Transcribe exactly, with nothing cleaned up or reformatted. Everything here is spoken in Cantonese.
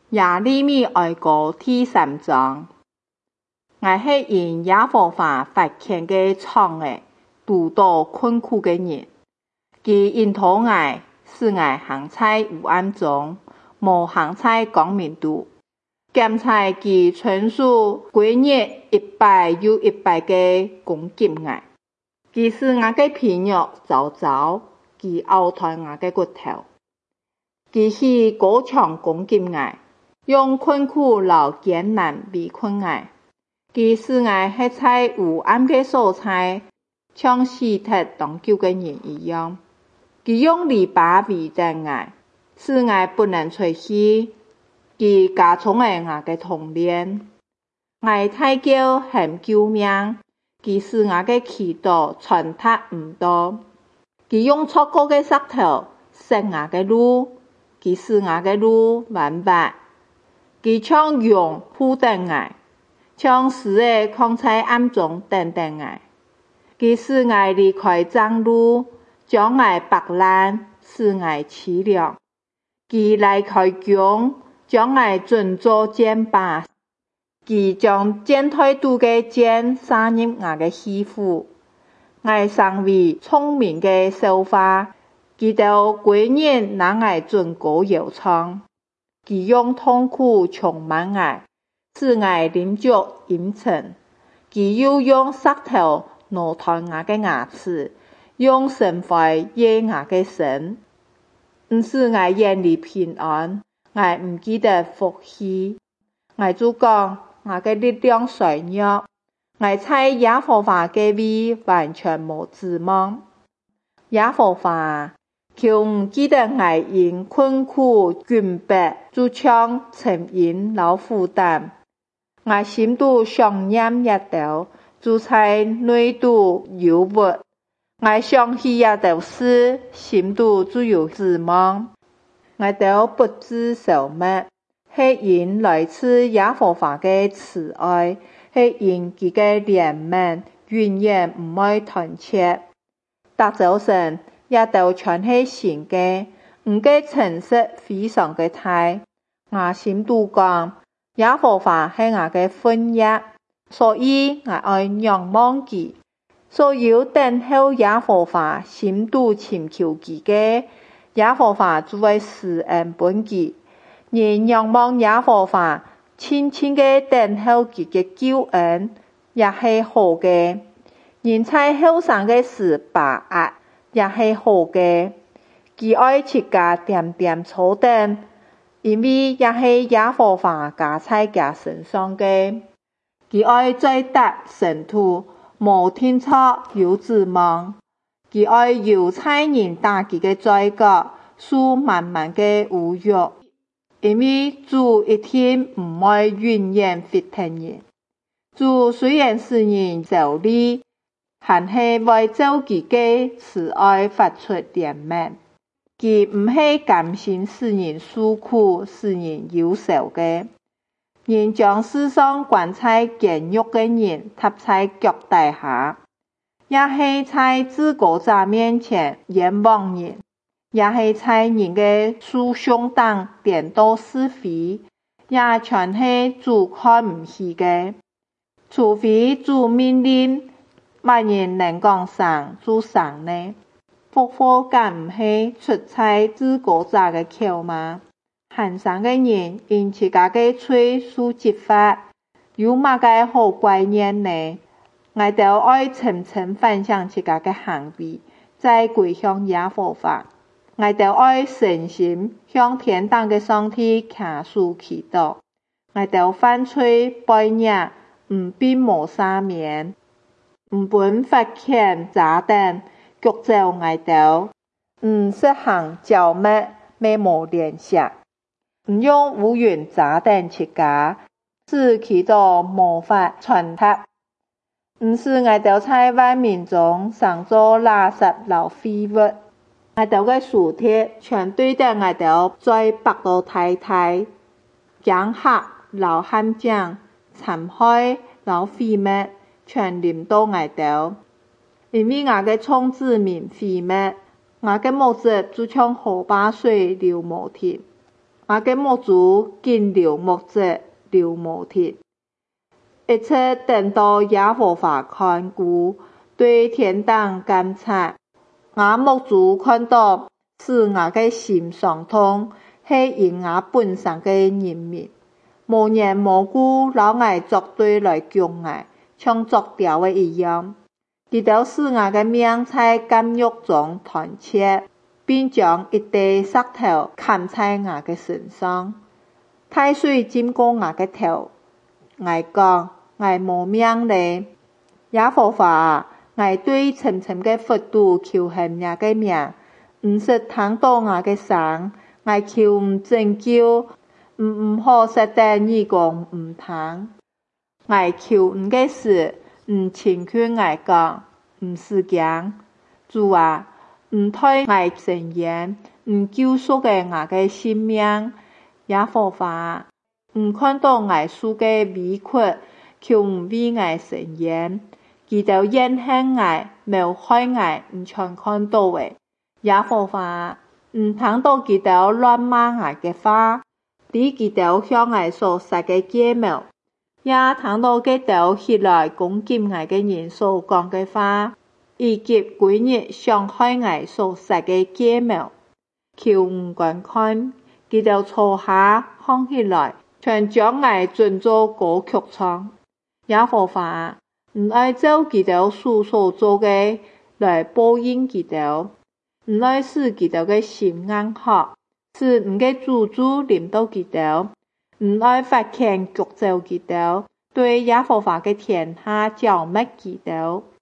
耶利米哀歌第三章，我是因耶和华发现的创的，拄到困苦的人。其引导我，使我行在幽暗中，无行在光明处。检查其存數幾日一擺又一擺的攻擊我。其使我的皮肉皺皺，其拗斷我的骨頭。其是高牆攻擊我，用困苦留艱難圍困我。其使我係在幽暗的所在，像死體當救的人一樣。其用籬笆圍着我，使我不能出去。其加重了我的痛練，我大叫喊救命，其使我的祈禱傳達唔到。其用錯過的石頭塞我的路，其使我的路彎歪。其像羊護等我，像獅子藏在暗中等等我。其使我離開正路，將我白爛，使我淒涼。其離開弓，將我轉作箭靶，其將箭台拄的箭射入我的肺腑。我成為聰明的笑話，其就幾人拿我準高搖床。其用痛苦充滿我，使我臉足陰沉。其又用石頭挪斷我的牙齒，用繩環掖我的身，唔使我眼裡平安。我唔記得福氣，我就講我的力量衰弱，我在耶和華嘅位完全無指望。耶和華，求唔記得我因困苦窘迫，就像沉陰老負擔。我心肚想念一道，就在內肚憂鬱。我想起一道事，心肚就有指望。我都不知消滅，係因來自耶和華的慈愛，係因佢嘅憐憫永遠唔會斷絕。大早晨也都全係新嘅，唔嘅誠實非常嘅大。我心肚講，耶和華係我嘅份約，所以我愛仰望佢。所有等候耶和華心肚尋求佢嘅，耶和華就會施恩本佢。人仰望耶和華，親親嘅等候佢嘅救恩，也係好嘅。人在後生嘅時把握，也係好嘅。佢愛自家點點操等，因為也係耶和華加在佢身上嘅。佢愛在達聖徒，無天錯有指望。佢愛猶太人打佢嘅罪過，受滿滿嘅侮辱，因為主一定唔會永遠罰聽人。主雖然使人受理，但係為照佢嘅慈愛發出憐憫。佢唔係甘心使人受苦，使人憂愁嘅。人將世上關在監獄嘅人踏在腳底下，也係在至高者面前冤枉人，也係在人嘅訴訟當顛倒是非，也全係主看唔起嘅。除非主命令，乜人能講上就上呢？復活敢唔係出在至高者嘅口嗎？寒生嘅人因自家嘅嘴受責罰，有乜嘅好怪念呢？我都愛深深反省自家嘅行為，再歸向耶和華。我都愛誠心向天堂嘅上帝傾訴祈禱。我都犯罪背逆，唔並無赦免，唔本發遣炸彈，腳走我都唔實行教密，未無聯繫。唔用烏雲炸彈自家，使祈禱無法傳達。唔是我都在萬民中常做垃圾老廢物。我都嘅書貼全對得我都在百度太太，講客老喊講，殘害老廢物，全臨到我都。因為我嘅創子民廢物，我嘅目子就像河壩水流無停。 我嘅牧主見流牧者流無停，一切等到耶和華看顧，對天等監察。我牧主看到，使我嘅心傷痛，係因我本身嘅人民，無緣無故攞我作對來供我，像作掉嘅一樣。佢哋使我嘅命在監獄中斷切，並將一塊石頭砍在我嘅身上，太水浸過我嘅頭。我講，我無命咧，耶和華啊，我對深深嘅佛度求恨你嘅名，唔是聽到我嘅聲，我求唔拯救，唔唔好實在你講唔聽。我求唔嘅事，唔請勸我講，唔是講。主啊，唔推我承言，唔救贖嘅我嘅性命。耶和華，唔看到我受嘅委屈，求唔為我承言。佢哋怨恨我，謀害我，唔全看到嘅。耶和華，唔聽到佢哋亂罵我嘅話，對佢哋向我所撒嘅計謀，也聽到佢哋起來攻擊我嘅人所講嘅話，以及幾日傷害我所撒嘅計謀。求唔觀看，佢哋坐下看起來，全將我轉做歌曲唱。耶和華，唔愛照佢哋所所做嘅來報應佢哋，唔愛使佢哋嘅心硬殼，使唔嘅主主臨到佢哋，唔愛發遣腳走佢哋，對耶和華嘅天下剿滅佢哋。